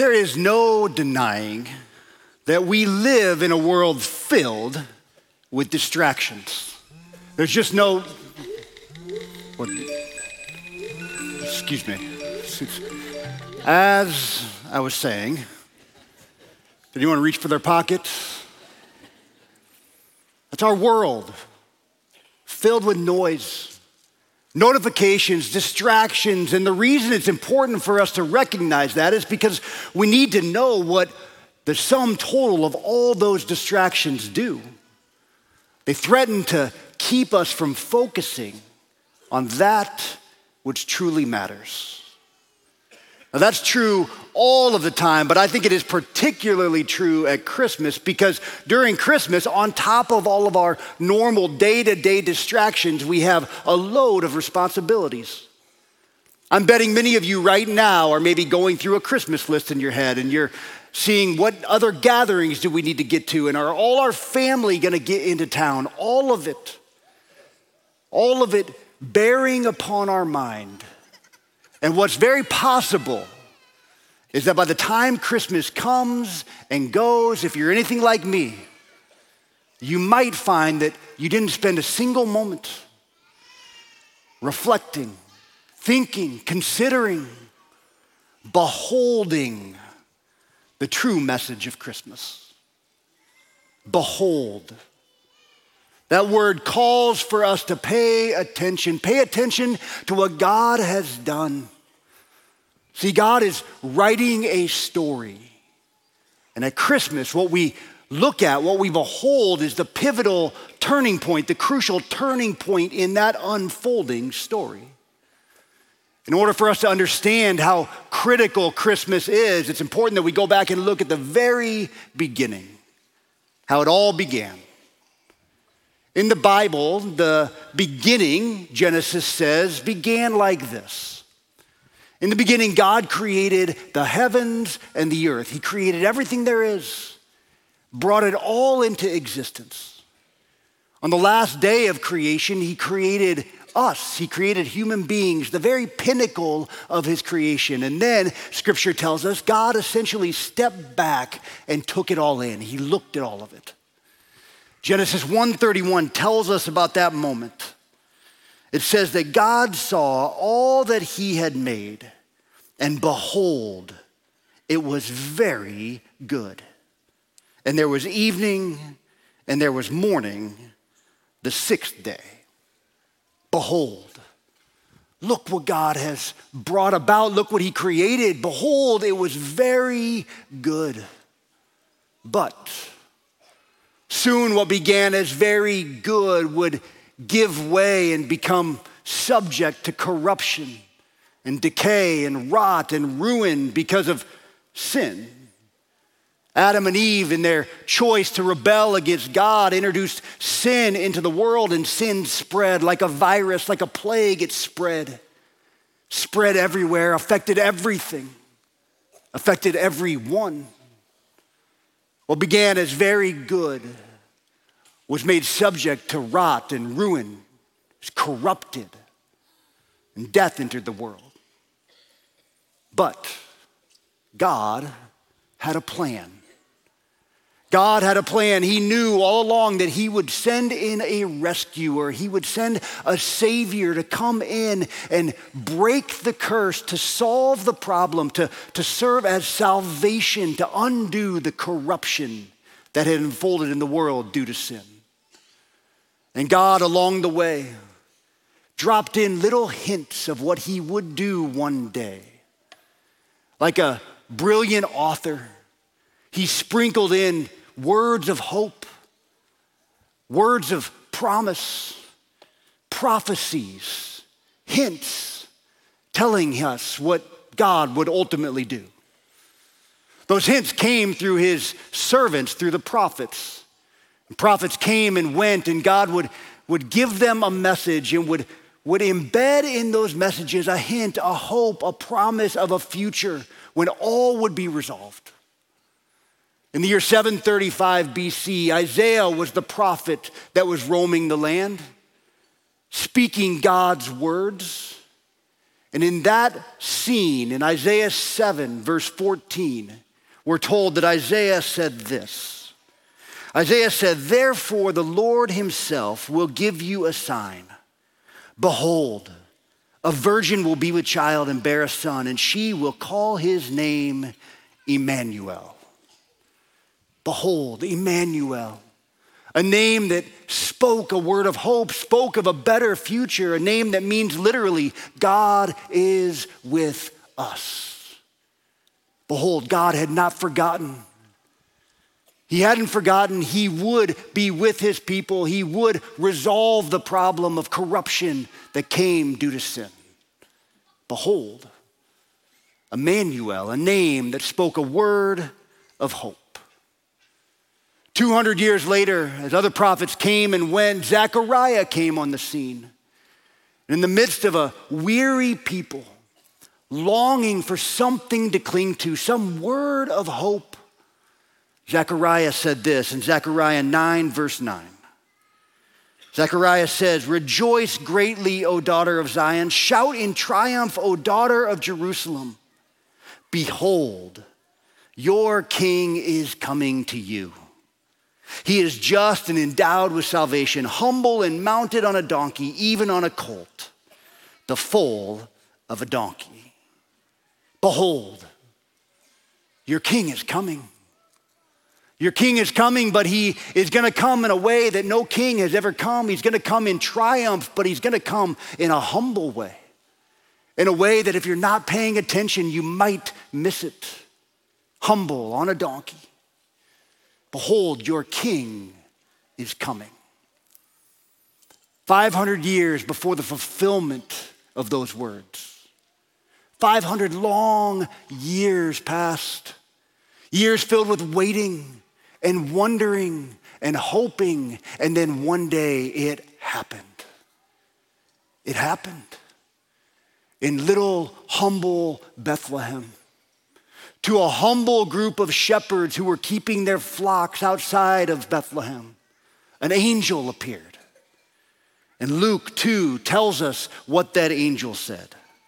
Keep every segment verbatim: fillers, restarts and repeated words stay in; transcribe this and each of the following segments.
There is no denying that we live in a world filled with distractions. There's just no, what, excuse me. As I was saying, did anyone reach for their pockets? That's our world, filled with noise, notifications, distractions, and the reason it's important for us to recognize that is because we need to know what the sum total of all those distractions do. They threaten to keep us from focusing on that which truly matters. Now that's true all of the time, but I think it is particularly true at Christmas because during Christmas, on top of all of our normal day-to-day distractions, we have a load of responsibilities. I'm betting many of you right now are maybe going through a Christmas list in your head and you're seeing what other gatherings do we need to get to and are all our family gonna get into town? All of it, all of it bearing upon our mind. And what's very possible is that by the time Christmas comes and goes, if you're anything like me, you might find that you didn't spend a single moment reflecting, thinking, considering, beholding the true message of Christmas. Behold. That word calls for us to pay attention. Pay attention to what God has done. See, God is writing a story. And at Christmas, what we look at, what we behold is the pivotal turning point, the crucial turning point in that unfolding story. In order for us to understand how critical Christmas is, it's important that we go back and look at the very beginning, how it all began. In the Bible, the beginning, Genesis says, began like this. In the beginning, God created the heavens and the earth. He created everything there is, brought it all into existence. On the last day of creation, he created us. He created human beings, the very pinnacle of his creation. And then, Scripture tells us, God essentially stepped back and took it all in. He looked at all of it. Genesis one thirty-one tells us about that moment. It says that God saw all that he had made, and behold, it was very good. And there was evening, and there was morning, the sixth day. Behold, look what God has brought about. Look what he created. Behold, it was very good. But soon what began as very good would give way and become subject to corruption and decay and rot and ruin because of sin. Adam and Eve, in their choice to rebel against God, introduced sin into the world, and sin spread like a virus, like a plague. It spread, spread everywhere, affected everything, affected everyone. What began as very good was made subject to rot and ruin, was corrupted, and death entered the world. But God had a plan. God had a plan. He knew all along that he would send in a rescuer. He would send a savior to come in and break the curse, to solve the problem, to, to serve as salvation, to undo the corruption that had unfolded in the world due to sin. And God, along the way, dropped in little hints of what he would do one day. Like a brilliant author, he sprinkled in words of hope, words of promise, prophecies, hints, telling us what God would ultimately do. Those hints came through his servants, through the prophets. And prophets came and went, and God would, would give them a message and would, would embed in those messages a hint, a hope, a promise of a future when all would be resolved. In the year seven thirty-five B C, Isaiah was the prophet that was roaming the land, speaking God's words. And in that scene, in Isaiah seven, verse fourteen, we're told that Isaiah said this. Isaiah said, therefore the Lord himself will give you a sign. Behold, a virgin will be with child and bear a son, and she will call his name Emmanuel. Behold, Emmanuel, a name that spoke a word of hope, spoke of a better future, a name that means literally, God is with us. Behold, God had not forgotten. He hadn't forgotten he would be with his people. He would resolve the problem of corruption that came due to sin. Behold, Emmanuel, a name that spoke a word of hope. two hundred years later, as other prophets came and went, Zechariah came on the scene. And in the midst of a weary people, longing for something to cling to, some word of hope, Zechariah said this in Zechariah nine, verse nine. Zechariah says, rejoice greatly, O daughter of Zion. Shout in triumph, O daughter of Jerusalem. Behold, your king is coming to you. He is just and endowed with salvation, humble and mounted on a donkey, even on a colt, the foal of a donkey. Behold, your king is coming. Your king is coming, but he is going to come in a way that no king has ever come. He's going to come in triumph, but he's going to come in a humble way, in a way that if you're not paying attention, you might miss it. Humble on a donkey. Behold, your king is coming. five hundred years before the fulfillment of those words. five hundred long years passed. Years filled with waiting and wondering and hoping, and then one day it happened. It happened in little humble Bethlehem. To a humble group of shepherds who were keeping their flocks outside of Bethlehem, an angel appeared. And Luke two tells us what that angel said.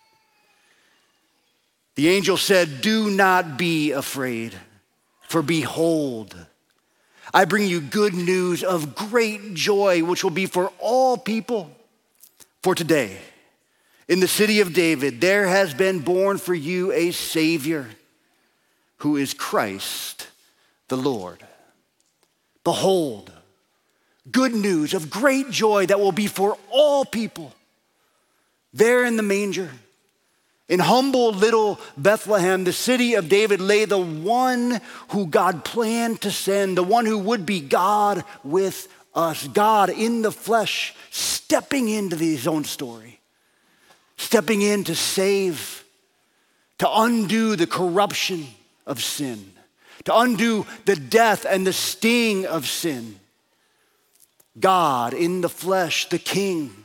The angel said, do not be afraid, for behold, I bring you good news of great joy, which will be for all people. For today, in the city of David, there has been born for you a Savior, who is Christ the Lord. Behold, good news of great joy that will be for all people. There in the manger, in humble little Bethlehem, the city of David, lay the one who God planned to send, the one who would be God with us, God in the flesh, stepping into his own story, stepping in to save, to undo the corruption of sin, to undo the death and the sting of sin. God in the flesh, the King.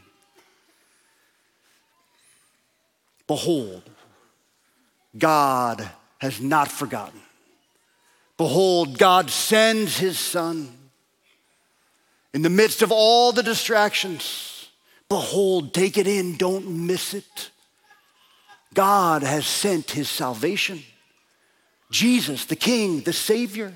Behold, God has not forgotten. Behold, God sends his Son. In the midst of all the distractions, behold, take it in, don't miss it. God has sent his salvation. Jesus, the King, the Savior.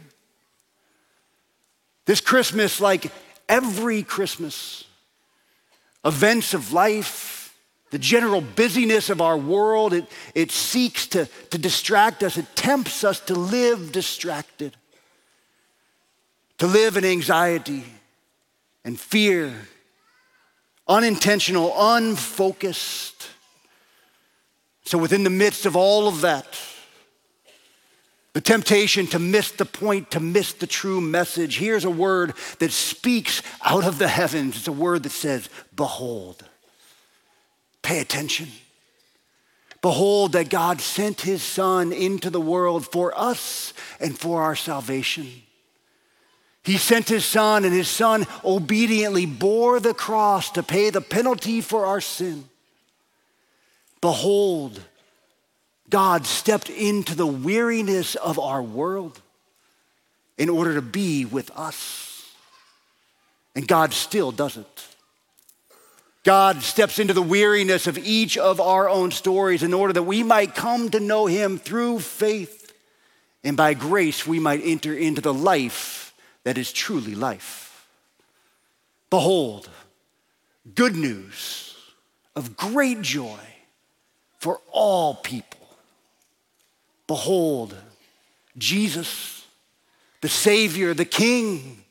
This Christmas, like every Christmas, events of life, the general busyness of our world, it, it seeks to, to distract us. It tempts us to live distracted, to live in anxiety and fear, unintentional, unfocused. So within the midst of all of that, the temptation to miss the point, to miss the true message, here's a word that speaks out of the heavens. It's a word that says, behold. Pay attention. Behold that God sent his Son into the world for us and for our salvation. He sent his Son, and his Son obediently bore the cross to pay the penalty for our sin. Behold, God stepped into the weariness of our world in order to be with us. And God still does it. God steps into the weariness of each of our own stories in order that we might come to know him through faith, and by grace we might enter into the life that is truly life. Behold, good news of great joy for all people. Behold, Jesus, the Savior, the King.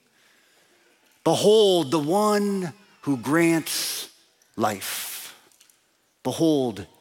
Behold, the one who grants life. Behold,